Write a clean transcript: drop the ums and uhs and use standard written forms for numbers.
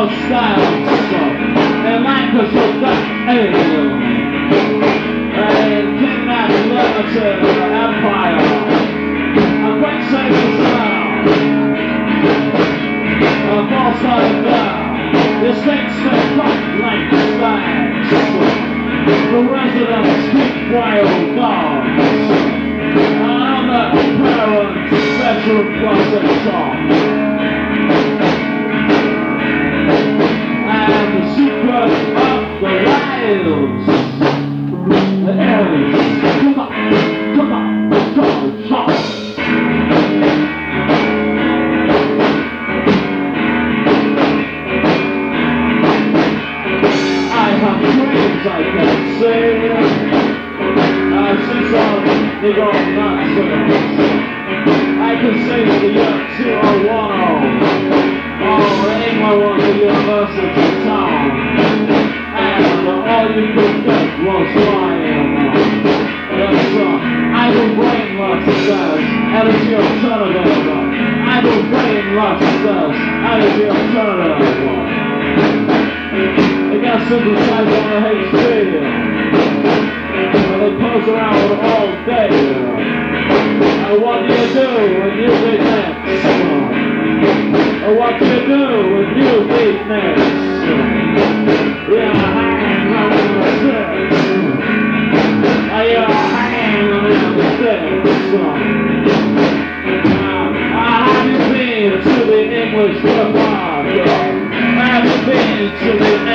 house style stuff. And Lancaster got alien. And kidnap limited empire. A great safe style. A false starting down. This thing's been fucked like style. The residents keep wild dogs. I'm the parents, bedroom closet talk. And the secret of the lives. The aliens. Come on, come on, come on, come on. I can say I've seen some Negro nonsense. I can say to the year 2010 England was a university town, and all you could get was flying. Yes, I will brainwash says, energy alternative. I will brainwash says, energy alternative. They got synthesized on the HP. And they pose around all day. And what do you do when you beat next? And what do you do when you beat next? You're hanging around the sticks. You're hanging around the sticks. Have you been to the English River? Have you been to the